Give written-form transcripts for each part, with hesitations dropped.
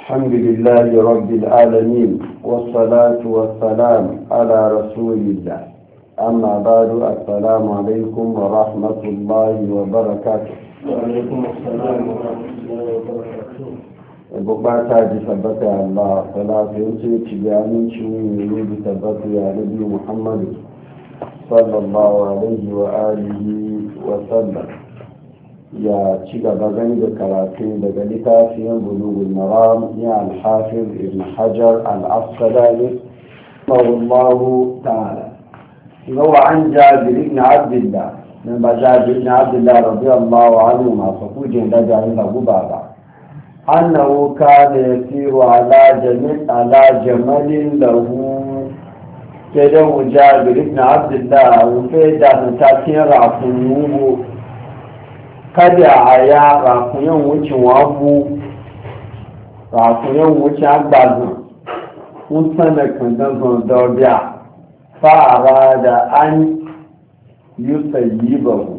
الحمد لله رب العالمين والصلاة والسلام على رسول الله. أما بعد، السلام عليكم ورحمة الله وبركاته. وعليكم السلام ورحمة الله وبركاته. bukata ji tabbata Allah salatu yace ci ga aminci ne da tabbata ya nabi Muhammad sallallahu alaihi wa alihi wa sallam. Ya ci gaba gani da karatu daga littafin Bulughul Maram ya al-Hafiz Ibn Hajar al-Asqalani rahimahullahu ta'ala. Wa an Jabir ibn Abdullah من جابر بن عبد الله رضي الله عنهما فقود لجا عند أبو بابا أنه كان يسير على جمل له كده جابر بن عبد الله وفيدا نتاكين رافنوه kada a ya rafuyan wucin wabu rafuyan wucin agbazin kun sana kan danzon daudiya fara da an yusayyibahu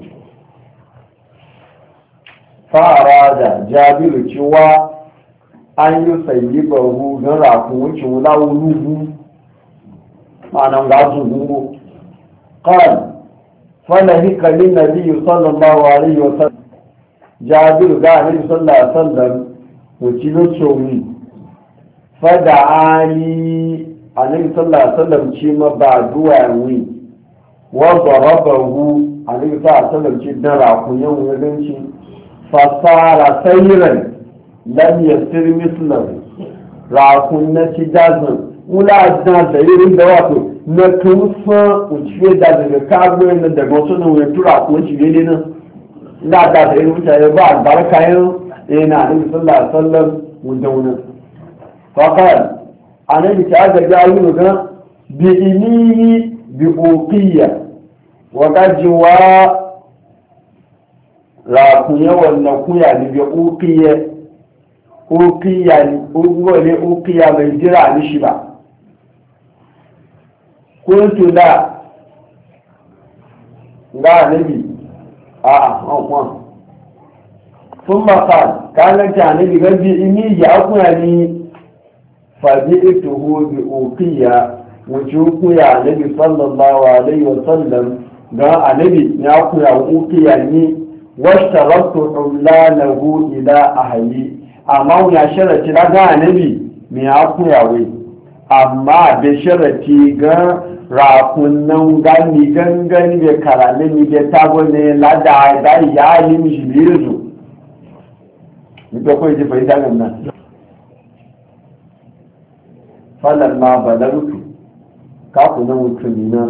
fara da jabiru cewa an yusayyibahu don rafin wucin lawulugu ma'anan gasu gungo kan falahika lin nabiyyi sallallahu alaihi wa sallam jabiru ga annabi sallallahu alaihi wa sallam wuci lochowi fada ali annabi sallallahu alaihi wa sallam ce ma ba duwa wi وضربه عليه الصلاة والسلام جدا راكو يوم يغنشي فصار سيرا لم يصير مثله راكو نتي دازن ولا دازن سيرين دواتو نكوفا وشفي دازن كاغوة ندقوتو نويتو راكو وشفي لنا لا دازن سيرين وشفي بعد بركة إينا عليه صلى الله عليه وسلم ودونا فقال عليه تعالى جاوينه بإنيه بأوقية wagajiwa rakunye wannan kuya ne bai ukiya mai jira ni shi ba kuntu da ga nabi hankwan sun makal kanan ta nabi gabi ini ya kuya ni fabi ituhu bi ukiya wuce kuya nabi sallallahu alaihi wasallam ga annabi ya kuya ukiya ni washtaratu ulanahu ila ahli amma ya sharati ga annabi me ya kuya wai amma da sharati ga rakunan gani gangan da karale ni da tabo ne lada da ya yi mishi biyu ni to ko ji faida nan falamma balagtu ka kuna mutumina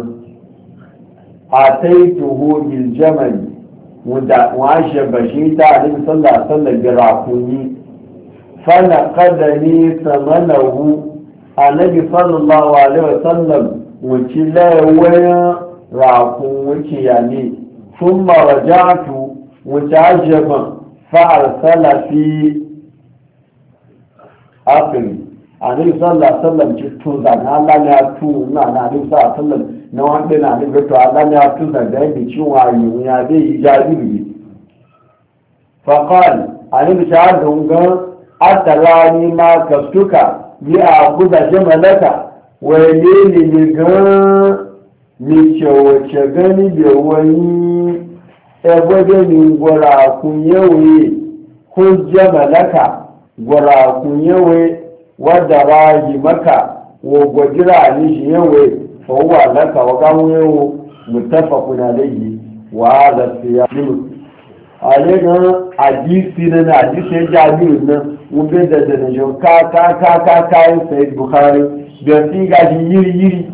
ataituhu bil jamal wa shabashita alayhi sallallahu alaihi wasallam birakuni fana qadani thamanahu annabi sallallahu alaihi wasallam wuci la waya rakun wuci yani thumma raja'tu mutajaban fa arsala fi akhiri annabi sallallahu alaihi wasallam ci to da Allah ne ya tu na annabi sallallahu alaihi wasallam na wanda na da to Allah ne ya tu da dai ci wayi ya dai ijabi fa qal annabi ta dunga atalani ma kastuka bi akuda jamalaka wa lili ni ga ni choche gani bi wani eboge ni gora kunyewe ko jamalaka gora kunyewe wadda raji maka wa gwajira ni shi yawe fawwa laka wa gawo yawo mutafaqun alayhi wa hadha siyam alega hadisi na hadisi jabiru nan mun ga da jo ka sai bukhari da shi ga yiri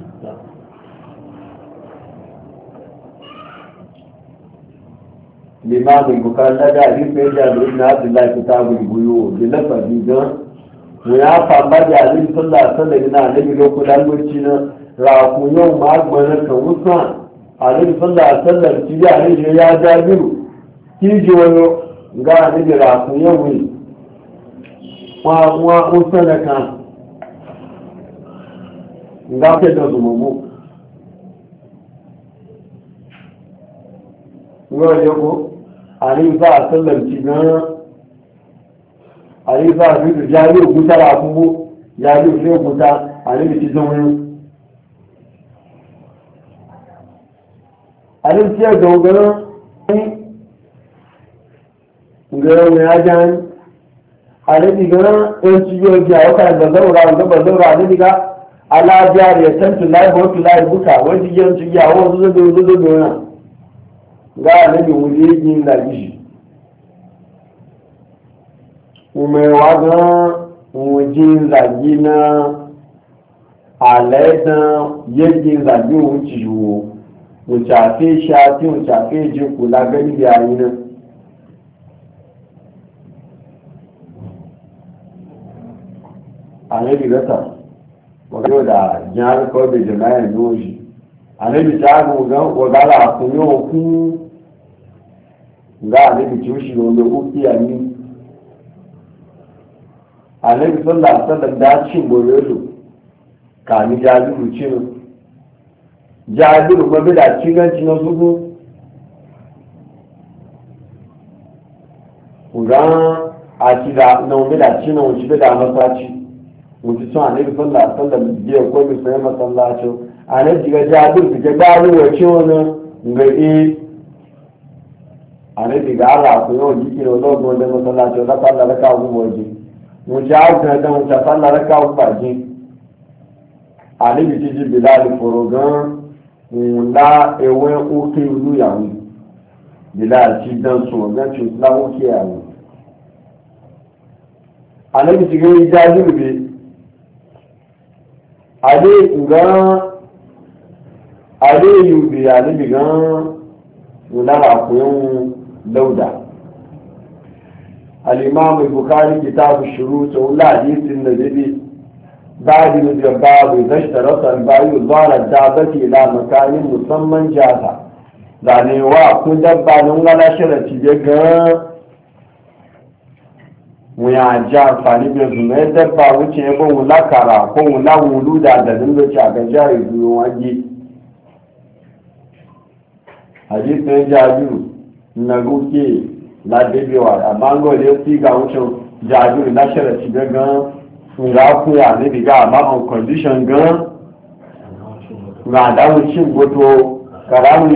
limam al-bukhari da hadisi jabiru ibn abdullah kitabul buyu bi lafazi gan ya fama da alin sallah sallah na nabi lokutan lokaci na raku yau ma gbana ka wuta alin sallah sallah ci ya ne ya jabiru ki ji wani ga nabi raku yau ne wa usana kan ga ke da zumumu wa yau alin sallah sallah ci na a yi za a fi jari òkúta rà fúnbó jari òfin òkúta àníbi ti zan wani àníbi tí ẹ̀gbọ́n gan-an ngẹ̀rẹ̀ wani ajá ní àníbi gan-an ẹn tí yóò jẹ́ àwọ́kà ìgbàzọ́rọ̀ àníbi ká alájá rẹ̀ tẹ́ntù láìbọ̀ tó láìbùkà wọ́n ti jẹ́ tó yà wọ́n lódòdó náà ga àníbi wọ́n lé ní ìlàjì umewa gan wujin zagi na alaidan yajin zagi wuce yiwu wucafe shafi wucafe jin kula gani da yayi nan anabi gata wato da jihar kawai da jama'in noji anabi ta gugan wagara kun yi hukun ga anabi tushe wanda uki a ni annabi sallallahu alaihi wasallam da cin goyolo kami jabiru cin jabiru mabi da cinganci na zugu ga a ci da na wani da cin na wuce da masaci wuce sun annabi sallallahu alaihi wasallam biya ko bi sai masallaci annabi ga jabiru ga baru wace wani ga annabi ga Allah ko yau jiki ne wannan da masallaci da sallallahu alaihi wasallam waje mo jẹ́ àgbẹ̀dẹ̀ mo jẹ́ sálárẹ́ká ọgbàjí àníbi jíjí bìláàlì fòrò gan ńlá ewé ókè olúyàwó bìláàlì tí dánsùn ọ̀gá tí ó láwó kí àwọ̀ àníbi ti gẹ́ ìjà lóògbé àdé ìyùbí àníbi gan ńlá àpòyún lọ́wọ́dà الإمام البخاري كتاب الشروط ولا حديث النبي بعد من الباب إذا اشترط البايع ظهر الدابة إلى مكان مسمى جاهز يعني وأكون دبا نونغا شرط يجا ويعجب فاني بزمه دبا وجه يبون ولا كرا كون ولا ولود هذا دم بتشاك جاي يواجه حديث جابر نقول ládébíwà àmángọ́ ilé tí ga ń ṣan jàájú ìláṣẹ̀rẹ̀ ti gẹ́ gan ǹgá fúnyà níbi gá àmáhàn condition gan ǹgá àdáhùn sí gbogbo kàráwì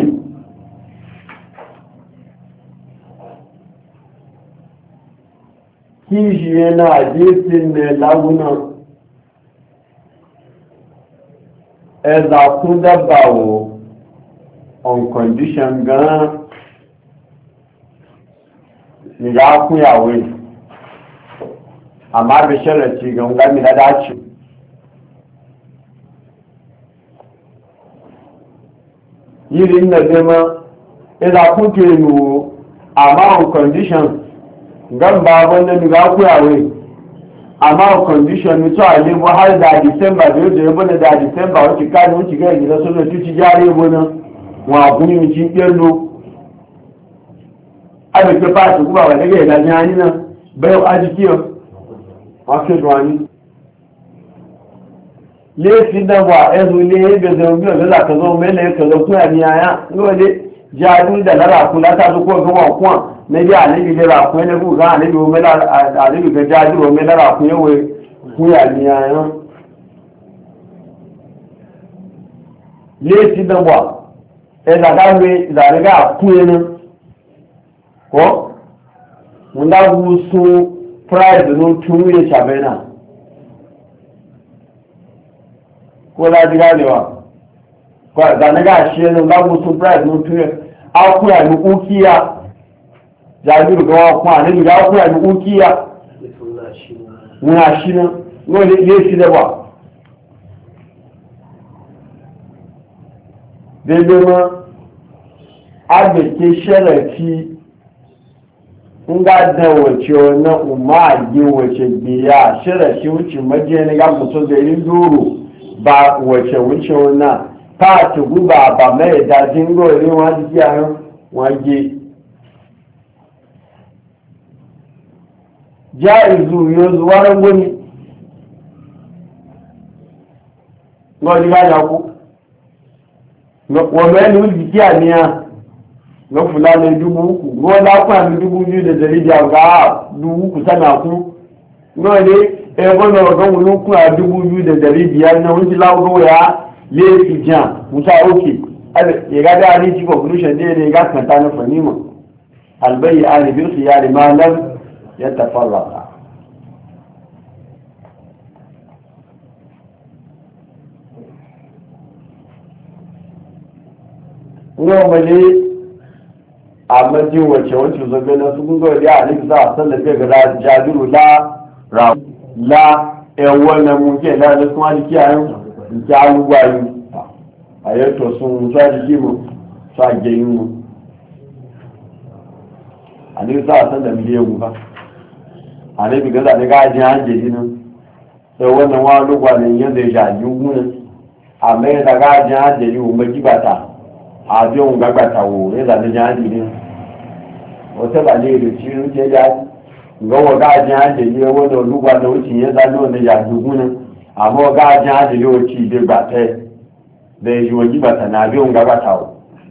kí ìṣìyẹ náà dé sí ilẹ̀ láwùnà ẹ̀zà fún dábàwò on condition gan ya kuyawo amma da sharaci ga ngami na dace yirin na zama idan kuke yi amma on condition gan babban da ga kuyawo amma on condition mutu a lebo har da December da yau da yabo da December wacce kani wuce ga gida sun da tuci jare gona wa guni mu ci kello abin ba su kuma wadda ga idan yani nan bayan ajikiyar wakil ruwani laifin da ba a yanzu ne ya bai zama biyar da za ka zo mai na ya zo kuna ni yaya wale jadu da na rakuna ta zuko gama kuwa na biya alibi da rakuna na buga alibi ga jadu wa mai na rakuna wai kuna ni yaya laifin da ba ya zaga mai zariga a kuwa nan ko wanda wusu price no tun ya shabe na ko la diga lewa ko da na ga shi ne wanda wusu price no tun ya akuya ni ukiya jabiru ga wa kuma ne ga akuya ni ukiya muna shi ne no le shi da ba daidai ma abeke sharafi nga da wace wani umargi wace biya sharafi wuce majiyar ga mutum da yin doro ba wace wuce wani ta tugu ba mai dajin gori wani jiyayen wage jaizu yóò zuwa gwani wọ́n ká yàkú wọ́n mẹ́rin ó jìkí àníyàn wọ́n fúlá lè dúbú kù wọ́n lápá àmì dúbú ní ìdẹ̀dẹ̀lẹ́ ìdí àgbà dúbú kù sánà kú ngole e bono ga mun ku a 2500 na wani lawo ya le fijan musa oke ya ga da ni ci conclusion ne ga kan ta na fanima albayyi ali bil khiyar ma lam yatafarraqa ngomale amma wace wacce zabe na su kun ga da alif za a sallafe ga jabiru la wannan mun ke da kuma jiki ayu ki alugwayu ayeto sun sa jiki mu sa geyin mu alif za a sallafe mu ba alif ga da ga ji an je dinu sai wannan wa lugwanin yanda ya jaji mu amma da ga ji an je mu magibata àbí ohun gbàgbàtàwò rẹ̀dà ní jáde ní ọ̀tẹ́bà ní èrè tí ó jẹ́ jáde ìgbọ́wọ̀ gáàjì ájẹ̀ ní owó ní olúgbàdà ó ti yẹ́ dájú ọ̀nà ìyàjogún ní àmọ́ gáàjì ájẹ̀ ní ó ti ìdè gbàtẹ́ bẹ̀ẹ̀ yíò jí bàtà ní àbí ohun gbàgbàtàwò.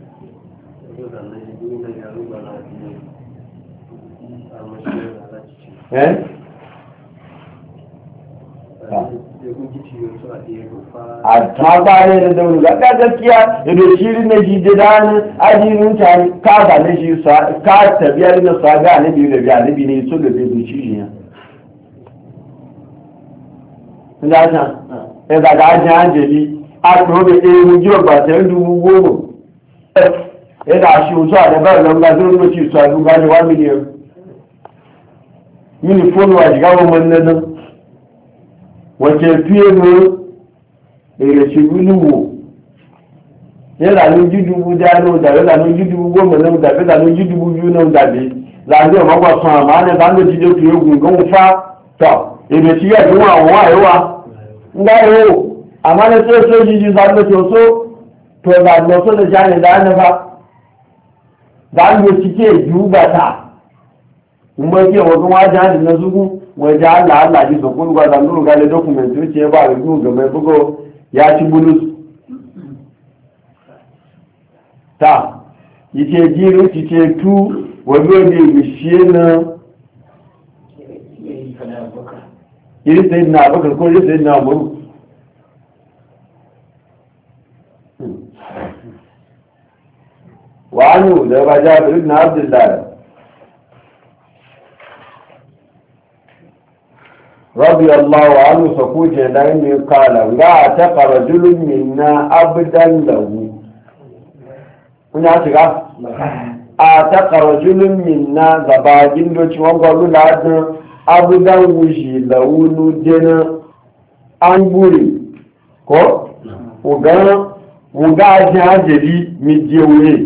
a tagbare da daunu ga gaskiya da shirin na ji da ajinin ta ka ba na shi ka tabiya na saga ne biyu da biya ne bi ne so da bi shi ne da ta e da ga ajin anjeli a to be e mu jiwa ba ta ndu gogo e da shi uso da ba nan ga zo no ci so du ga ne 1 million mini phone wa ga mun nan wace fiye mu èrè ṣìgbúlù wò yẹ́là ló jídúgbú dáná dàbí lànà jídúgbú gómìnà náà dàbí lànà jídúgbú yú náà dàbí lànà ọmọgbà sàn àmà ní bá ń lò jíjẹ́ fi ogun gan fa tọ̀ èrè tí yẹ́ tí wọ́n àwọn àìwá ń dá ìwò àmà ní tó tó jíjí sáré tó tó tó bá lọ tó lè jáde dáná fa dáná ti ké ìjú bàtà ń bọ́ kí ọ̀wọ́ tó wá jáde náà sókún wọ́n já àlàájì sọ̀kún gbàdá lóògá lé dọ́kùmẹ̀ntì ó ti ẹ bá rẹ̀ gún gẹ̀mẹ́ gbogbo ya ci bulus ta yake jiru ci ce tu wajo ne bishiye na iri sai na bakar ko iri sai na muru wa anu da ba jabir na abdullahi رضي الله عنه سكوت دائما قال لا اعتق رجل منا أبدا له هنا أتقى اعتق رجل منا زباجين دوش وقالوا لعدنا أبدا وجي له نجنا أنبوري كو وقا جاجري مجيوي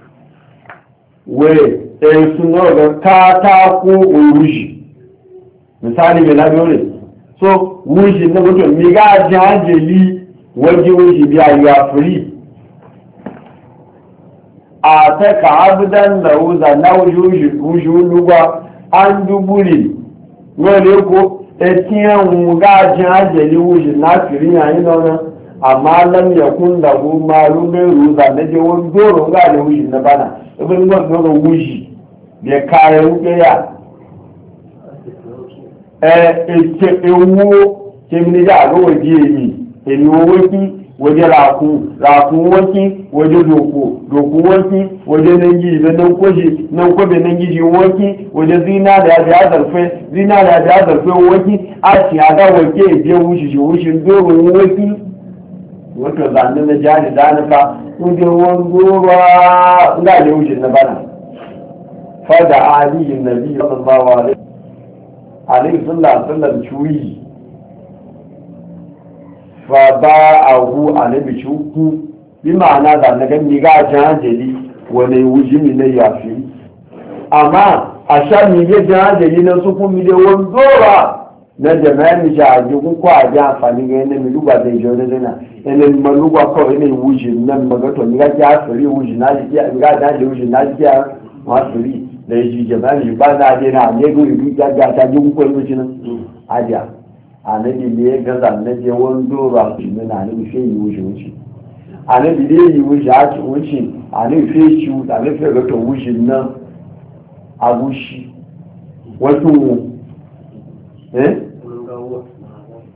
سنوغا كاتاكو ووجي misali mai labiyo so wuji na mutum mi ga jajeli waje wuji biya ya firi a ta ka abudan da wuza na wuji lugba an duburi wale ko etiyan wuga jajeli wuji na firi yayin nan amma lam yakun da hu malumin ruza na je wani doro ga da wuji na bana ibn gwamnati wuji bai kayan wuke ya ewu kemini da ga waje yi emi waki waje rakun waki waje doku waki waje nan giji da nan kwaje nan kwabe nan giji waki waje zina da ya zarfe waki a ci a ga wake je wushin doron waki wato zanen na jani zanufa inda wani gora ga da wushin na bana fada aliyin nabi sallallahu alaihi sallam cuyi fa ba a hu alaihi shuku bi ma'ana da na gani ga jajeli wani wujimi na yafi amma a sha mi ga jajeli na su kun mi da wani dora na jama'a mi ja ji ku ko a ji amfani ga yana mi luba da jona dana yana ma luba ko yana wujin nan magato mi ga ja sari wujin na ji ya ga da wujin na ji ya ma sari da ji jama'a ba na je na ne go yi ga ta ji ku ko wujin aja anabi ne ga zanne je wani dora shi na ne fi yi wujin anabi ne yi wujin a ci wujin anabi fi shi anabi fi ga to wujin nan agushi wato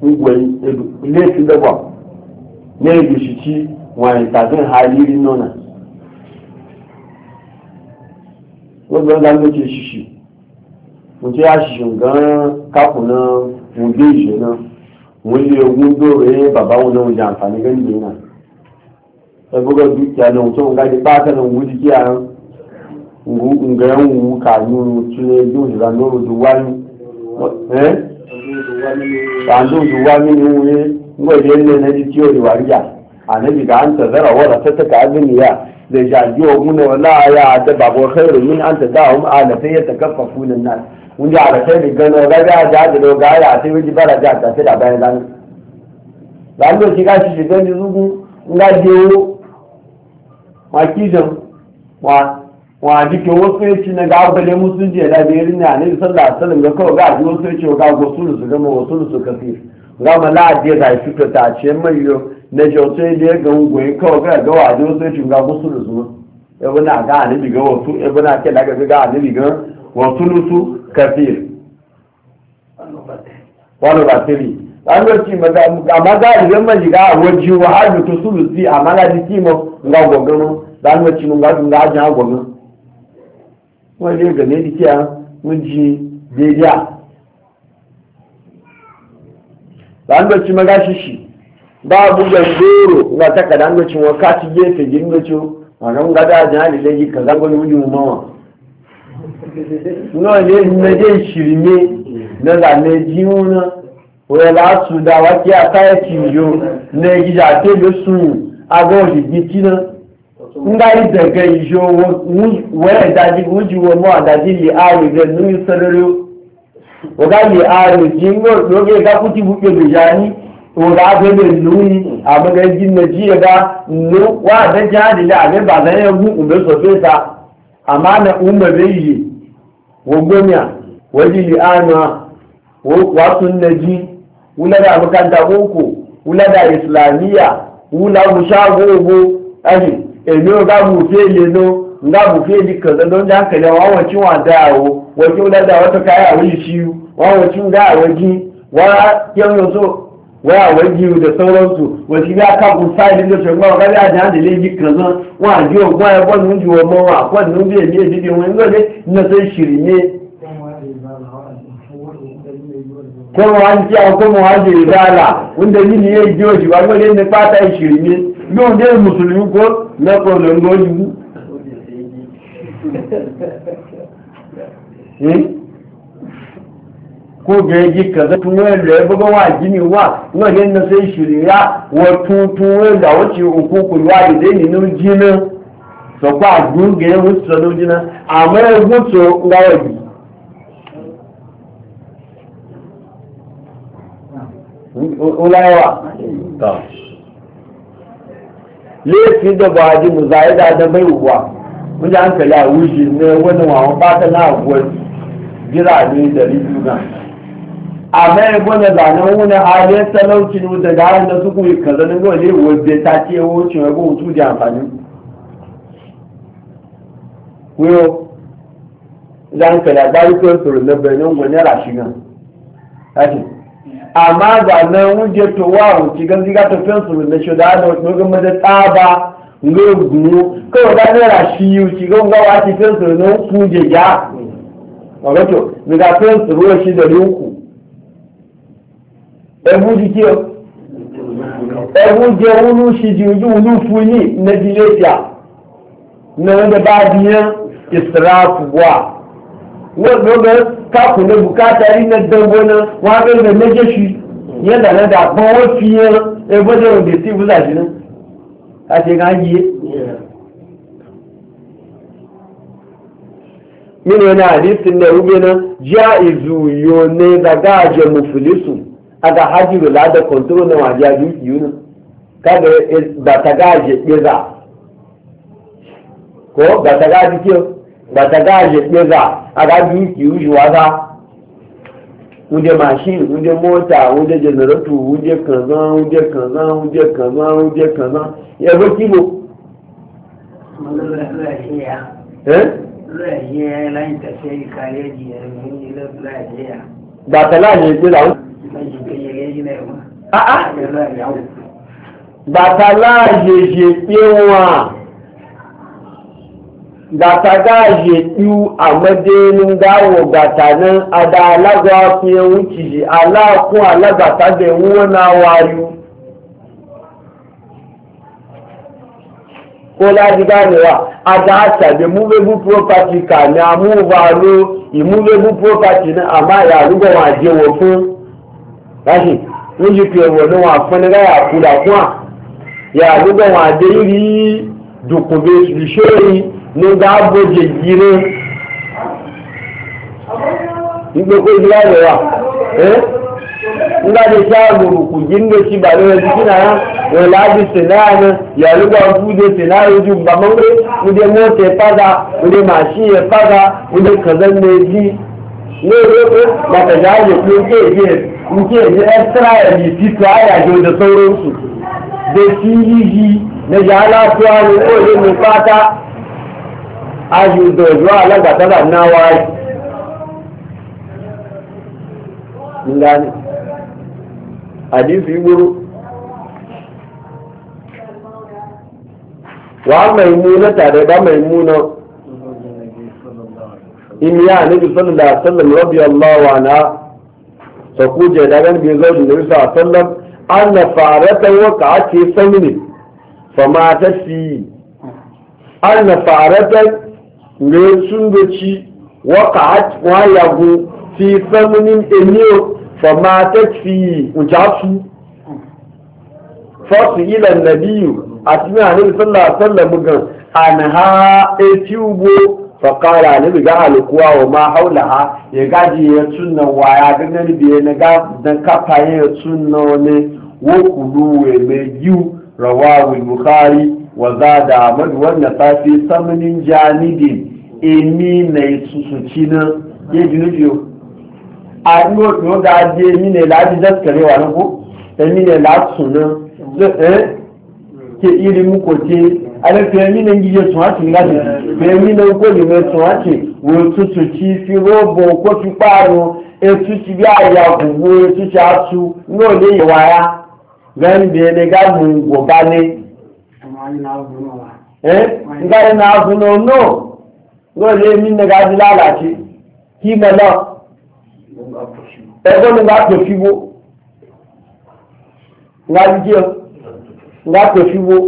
ngwai laifin da ba ne da shi ci wani tafin haliri nuna wanda za mu ce shi mu ce ya shi gan kakunan mu bi shi nan mun le gundo re baba wọn náà jẹ àǹfààní gẹ́gẹ́ bí náà ẹgbẹ́gbẹ́ dúkìá náà tó ń gáde pátá náà wú dúkìá ǹgẹ̀ ń wú kàánú tún ẹjọ́ òṣìṣẹ́ lórí ojú wáyé kàánú ojú wáyé ní wúyé ńgbọ́ ìdí ẹni ẹni tí ó lè wà ríjà ànábì ká ń tẹ̀sẹ̀rọ̀ wọ́n tẹ́tẹ́ ká gbé nìyà lè ṣàjú ogun náà láàyà àtẹ̀bàbọ̀ xẹ́rù yín àtẹ̀dá àwọn àlẹ́fẹ́ yẹ tẹ̀kẹ́fà fún un náà wunde alkhairi gano gaga da da gaya sai wiji baraja ta sai da bayan zan zan shi gashi shi gani zugu nga dewo makidan wa dike wasu yaci na ga bale musulunci da da irin ne ne sallallahu alaihi wasallam ga kawai ga wasu yaci ga gosulu su gama wasulu su kafir ga mala da da fito ta ce mai yo na jo sai da ga ungoyi kawai ga wa da wasu yaci ga gosulu su e bana ga ne diga wasu e bana ke daga ga ne diga wasulu su kafir wani batiri an lokaci amma za a rigar majiga a wajen wa har da sulusi a mana jiki mu nga gwagwano da an lokaci mun gajin ga ajin agwagwano wani ne gane jiki a mun ji daidai da an lokaci magashi shi babu gandoro nga taka da an lokaci wa kaci gefe gindoci wannan gada ajin halilayi ka zangoni wujin mawa náà lè mẹ́jẹ́ ìṣìrìmé lọ́la lẹ́jí wọn wọ́n láti dá wá kí àkáyẹ̀kì yóò lẹ́gíjà tẹ́lẹ̀ sùn agbọ́ òdìdí tí náà ń dá ìdẹ̀gẹ̀ ìṣó wọ́n ẹ̀dájí wọ́n jí wọ́n mọ́ àdájí lè ààrẹ rẹ̀ ní ìsẹ́lẹ̀rẹ́ ọ̀gá lè ààrẹ jí lórí ẹ̀ká kú tí wúpẹ̀ lè yá ní ọ̀gá abẹ́lẹ̀ lórí àbẹ́gẹ́jì nàìjíríà ló wà àdẹ́jẹ́ àdìlẹ̀ àbẹ́bàdàn ẹ̀gún òmẹ́sọ̀fẹ́ta àmà na umar yi wogomiya wajili ana wasu naji wula da makanta boko wula da islamiyya wula mushagogo aji emi ga bufe leno nga bufe di kaza don da hankali wawan cin wa dawo wajen wula da wata kaya wani shi wawan cin ga waji wa yan so waya waji da sauransu wajen ya ka kusa da da shugaba ga ya da leji kaza wa ji o gwa ya bon nji o mo wa kwa nji e bi di won ngole na sai shirime ko wa ji a ko mo wa ji dala wanda ni ye ji o ji wa ngole ne pata shirime yo de musulmi ko na ko lo ngoji ko gaji kaza tun wani da ya buga wa gini wa wani na sai shirya wa tutu da wace hukukun wa da zai ninu jinin so kwa gunga ya mutu sanu jina amma ya mutu ga wabi ulawa laifin da ba ji mu zai da bai uwa wanda an kala a wuji ne wani wawan fata na abuwar jira ne da riguna amma ya gwada zanen wani halin talaucin da garin da suku yi kazanin gwale wadda ta ce wucin ya gwamnatu da amfani kuyo idan ka da bari ko suru na benin gwani rashigan ake amma zanen wuje to wa wuce gan ziga ta fen suru na shi da ana wasu gama da tsaba ngo gunu kawai da ne rashi yi wuce gan gawa ci fen suru na kuje ya wato daga fen suru shi da luku ẹ̀bú di kí ọ ẹ̀bú jẹ olú ṣìdí ojú olú fún ní nàìjíríà náà wọ́n bá di yẹn ìsìráàfù wà wọ́n gbọ́gbẹ́ káàkùn ní bukata rí ní dánwó náà wọ́n á bẹ̀rẹ̀ méjèèjì yẹn dáná dà gbọ́n wọ́n fi yẹn ẹgbẹ́ jẹ́ òdì sí ìbúsà sí náà láti ká yé nínú ẹni àdísìn náà wúgbẹ́ náà já ìzù yóò ní dàgáàjẹ mùfìlísù aga hajjiru la da kontrol na waje a dukiyu nan kada ba ta gaje ɓeza ko ba ta gaje ke ba ta gaje ɓeza a ga dukiyu shi wata wuje mashin wuje mota wuje generator wuje kaza wuje kaza wuje kaza wuje kaza ya ba kilo ba ta laje ɓeza bàtà láàyèyè pé wọn bàtà gáàyè tú àmọ́dé ní gáwọ̀ bàtà náà adá alágbà fún ẹ̀hún kìí aláàkún alágbàtà bẹ̀ wọ́n náà wáyú kó láti gáàrẹ̀wà adá àtàbí movable property kà ní amúvàlú immovable property náà àmáyà àrúgbọ̀ wọn àjẹwò fún láti wọ́n yí pé ẹ̀wọ̀ ní wọn àfọ́nẹ́gáyà kúrà fún à yà àrúgbọ̀ wọn àdé rí dùkùnbé ìṣòrí ní dáàbòjì yìí nígbòkó ìdílé rẹ̀ wà nígbàdé tí a lòrùkù yìí ń lè ṣí bàrẹ̀ rẹ̀ jíkí náà wọ́n láti sẹ̀náàánú yàrúgbà fúdé sẹ̀náàánú ju gbàmọ́gbé wúdé mọ́tẹ̀ pádà wúdé màṣíyẹ pádà wúdé kàzán méjì ní orí bàtàjà àjẹ́ pé ń kéèké ẹ́sìtírà ẹ̀mí títọ́ àyàjò da sauransu da sí yíyí na jàlátúwà ní ó lè ní pátá ayyudo zuwa alagbata na waye ngani hadisi guru wa maimuna tare ba maimuna imiya nabi sallallahu alaihi wasallam radiyallahu anha sakuje da gan bi zaujin nabi sallallahu alaihi wasallam anna faratan waqa'at fi samni fama tashi anna faratan ne sun doci waka wayagu fi feminine emiyo fama ta fi ujasu fasu ilan nabiyu a cikin hannun sallallahu gan an ha eti ugbo fakara ne biga alikuwa wa ma haula ha ya gaji ya tunna waya ganin biye na dan kafaye ya tunna ne wokulu we mejiu rawahu bukhari wa zada ahmad wa nasafi samanin janidin èmi nà ìtùsùtì náà yé jù níbi o àdúgbò tí ó dáa dé èmi nà láti dẹ́sẹ̀kẹ̀rẹ́ wà lóko èmi nà látùn náà ẹ́ kí irin mú kò tí alẹ́fẹ́ èmi nà yíyẹ tún àti láti èmi nà kó lè mẹ́ tún àti wò tútù tí fi róbò kó fi páàrùn ètù ti bí àyà gbogbo ètù ti àtú náà lè yẹ wáyá gẹ́gẹ́ bí ẹni gá mú gbọ̀bá ní nga yana azuno no lórí èmi nìga di lálàtí kí mẹ́lọ ẹgbẹ́ mi bá tó fi wó nga jíjẹ́ nga tó fi wó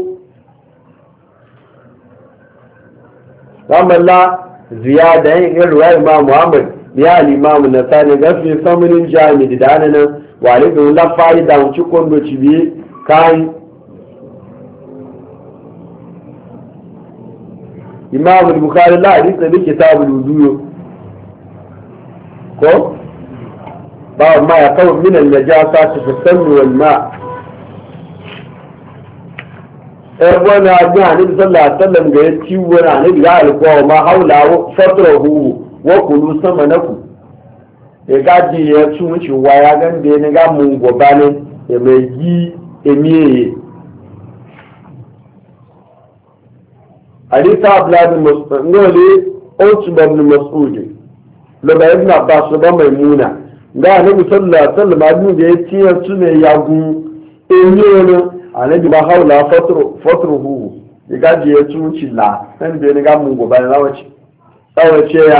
wọ́n mẹ́lá ziyada yin ruwa imam muhammad ya al-imam nasani gafi samanin jami'i da nan wale da la fa'ida wuce kondo cibi kai imam al-bukhari la hadith da kitab al-wudu ko ba ma ya kawo min al-najasa fi as-sam'i wal ma' ẹgbọ́n ajé àníbi sọ́lá àtọ́lẹ̀m gẹ̀ẹ́ tí wọ́n àníbi láàrùkọ́ ọmọ haúlà fọ́tọ̀rọ̀ hùwù wọ́n kò lú sánmà náà kù ẹ̀ká di ẹ̀ tún ṣe wáyá gẹ́gẹ́ ní ká mú gbọ̀bá ní ẹ̀mẹ̀ yí èmi èyè àdísá abúládì ngọ́ọ̀lẹ́ ó túbọ̀ ní mọ́sùlùmí lọ́bà ibn abbas lọ́bà maimuna ga àníbi sọ́lá àtọ́lẹ̀m adúgbẹ́ tí ẹ̀ tún yagun èmi ọ̀nà anabi ba haula fatruhu igaji ya tuci la san be ni ga mun goba na lawace ya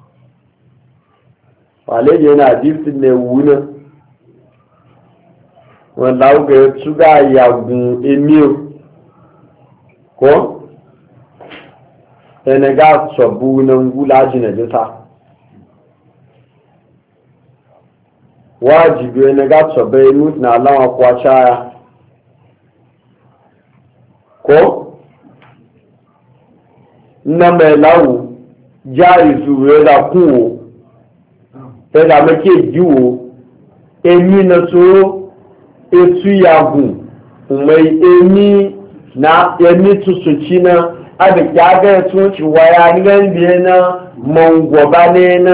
wale je na hadisin ne wuna wallahu ga tuga ya gun emio ko ene ga sobu nan gulaji na jita wajibi ene ga sobe nu na lawa kwa chaya ko na mai lawu jari zuwa da kuwo ta da make jiwo emi na so etu yagun mai emi na emi tusuci na abin kyaga ya tunci waya nigan biye na mangwaba ne na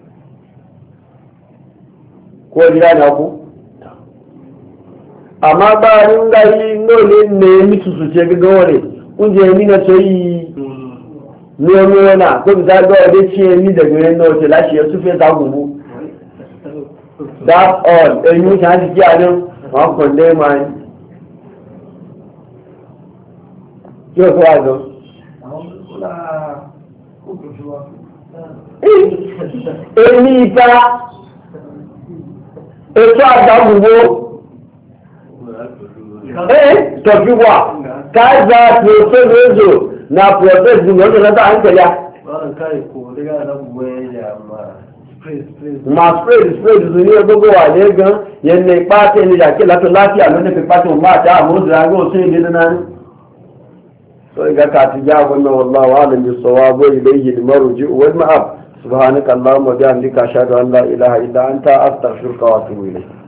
ko jira na ku amma ba rin gari nole ne mitu su ce gaggawa ne kunje ni na sai ni omi wana ko da ga da ce ni daga ran no ce lashi ya sufe ta gubu that's all ẹ̀yìn oṣù àti kí àná wọ́n kàn lé máa ń kí o fẹ́ wá gan. èmi ìta ètò àgbàgbogbo tọ̀fí wà káàzà pòtòlózò na protest ní ọjọ́ lọ́tà ń tẹ̀lé ma spread ní gbogbo wà ní gan yẹn ní ipá tí ẹni ìyàkí látọ̀ láti àlọ́dẹ́ fi pàtó máa tẹ́ àwọn òṣèrè òṣèrè ìdílé náà ní so ìgbà kàtí já wannan wallahu alam bi sawab ilayhi al-marji wal ma'ab subhanaka allahumma wa bihamdika ashhadu an la ilaha illa anta astaghfiruka wa atubu ilayk